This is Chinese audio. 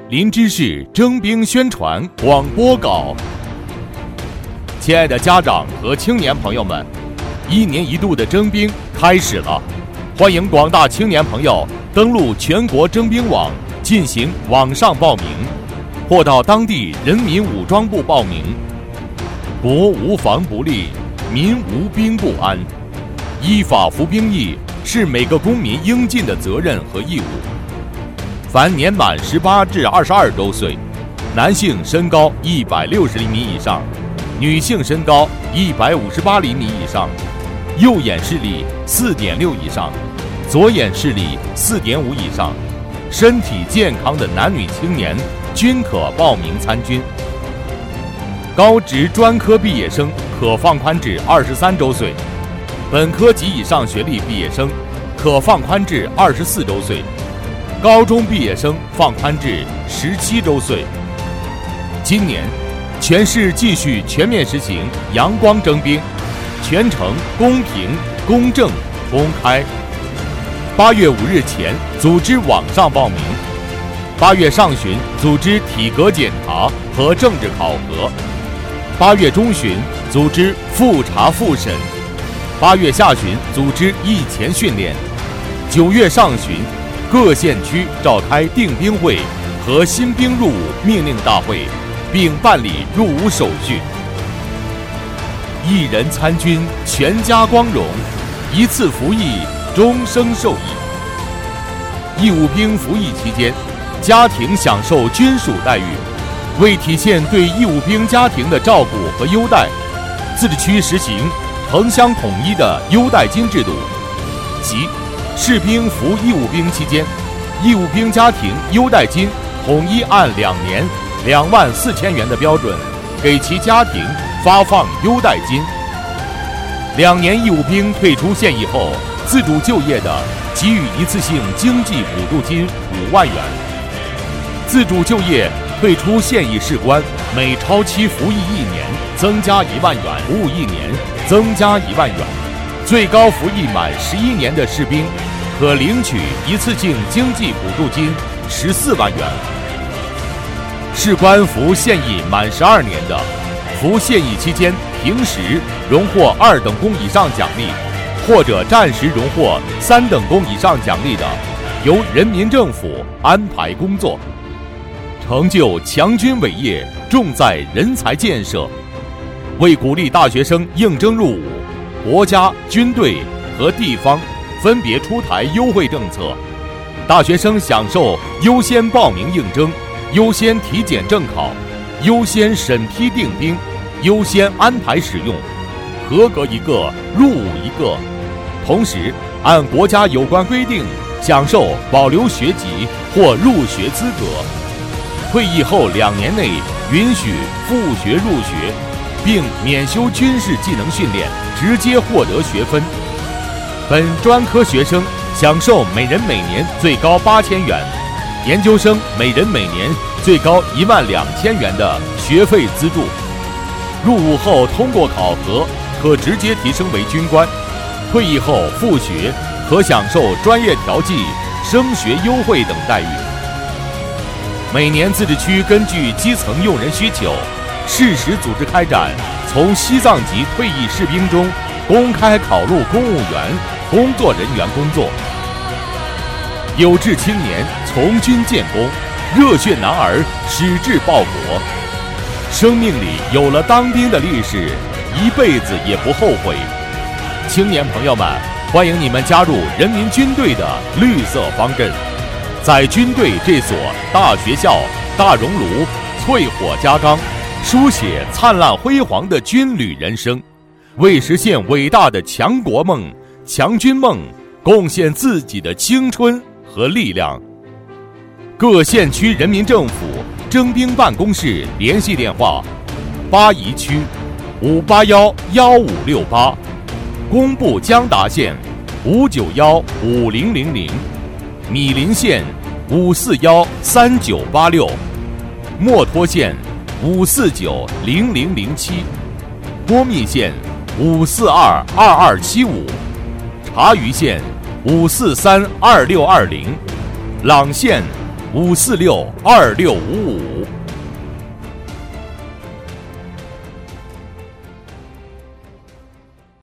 林芝市征兵宣传广播稿。亲爱的家长和青年朋友们，1年1度的征兵开始了，欢迎广大青年朋友登录全国征兵网进行网上报名，或到当地人民武装部报名。国无防不立，民无兵不安。依法服兵役是每个公民应尽的责任和义务。凡年满18至22周岁，男性身高160厘米以上，女性身高158厘米以上，右眼视力4.6以上，左眼视力4.5以上，身体健康的男女青年均可报名参军。高职专科毕业生可放宽至23周岁，本科及以上学历毕业生可放宽至24周岁，高中毕业生放宽至17周岁。今年，全市继续全面实行阳光征兵，全程公平、公正、公开。8月5日前组织网上报名，8月上旬组织体格检查和政治考核，8月中旬组织复查复审，8月下旬组织役前训练，9月上旬各县区召开定兵会和新兵入伍命令大会，并办理入伍手续。一人参军，全家光荣；一次服役，终生受益。义务兵服役期间，家庭享受军属待遇。为体现对义务兵家庭的照顾和优待，自治区实行城乡统一的优待金制度，即士兵服义务兵期间，义务兵家庭优待金统一按2年24000元的标准给其家庭发放优待金。2年义务兵退出现役后，自主就业的给予一次性经济补助金5万元。自主就业退出现役士官，每超期服役1年增加1万元，服务1年增加1万元。最高服役满11年的士兵可领取一次性经济补助金14万元。士官服现役满12年的，服现役期间平时荣获2等功以上奖励，或者暂时荣获3等功以上奖励的，由人民政府安排工作。成就强军伟业，重在人才建设。为鼓励大学生应征入伍，国家、军队和地方分别出台优惠政策，大学生享受优先报名应征、优先体检正考、优先审批定兵、优先安排使用，合格一个入伍一个。同时，按国家有关规定享受保留学籍或入学资格。退役后2年内允许复学入学，并免修军事技能训练，直接获得学分。本专科学生享受每人每年最高8000元，研究生每人每年最高12000元的学费资助。入伍后通过考核，可直接提升为军官。退役后复学，可享受专业调剂、升学优惠等待遇。每年自治区根据基层用人需求，适时组织开展从西藏籍退役士兵中公开考录公务员、工作人员工作。有志青年从军建功，热血男儿矢志报国。生命里有了当兵的历史，一辈子也不后悔。青年朋友们，欢迎你们加入人民军队的绿色方阵，在军队这所大学校、大熔炉淬火加钢，书写灿烂辉煌的军旅人生，为实现伟大的强国梦、强军梦贡献自己的青春和力量。各县区人民政府征兵办公室联系电话：8宜区5811568，工部江达县5915000，米林县5413986，墨脱县5490007，波密县5422275，茶余县5432620，朗县 5462655。